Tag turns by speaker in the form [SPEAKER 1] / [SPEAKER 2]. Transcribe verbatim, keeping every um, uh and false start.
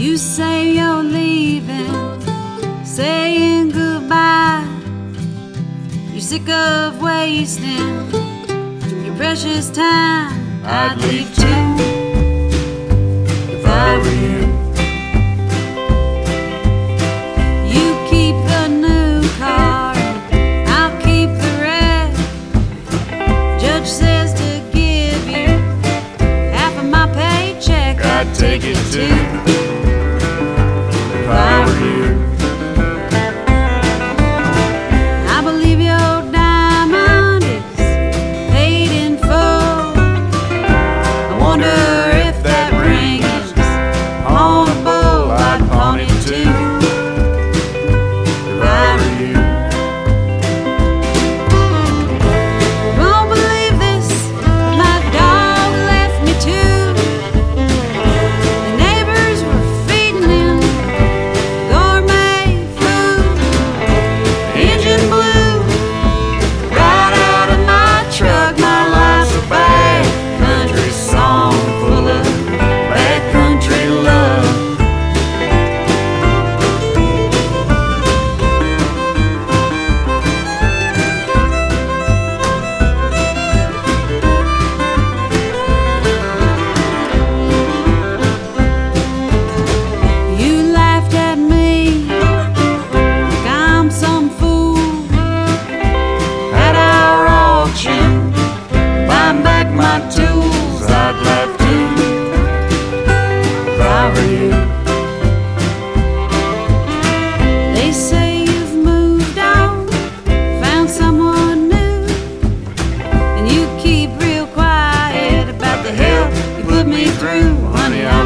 [SPEAKER 1] You say you're leaving, saying goodbye. You're sick of wasting your precious time. I'd leave too if I were you. You keep the new car, I'll keep the red. Judge says to give you half of my paycheck. I'd take it too if I were you. I believe your diamond is paid in full. I wonder if that ring is pawnable. I'd pawn it too if I were you. Won't believe this, but my dog left me too. The neighbors were feeding him gourmet food. The engine blew right out of my truck. My life's a bad country song full of bad country love. You laughed at me like I'm some fool at our auction, buying back my tools. I'd laugh too if I were you. They say you've moved on, found someone new, and you keep real quiet about the hell you put me through. Honey,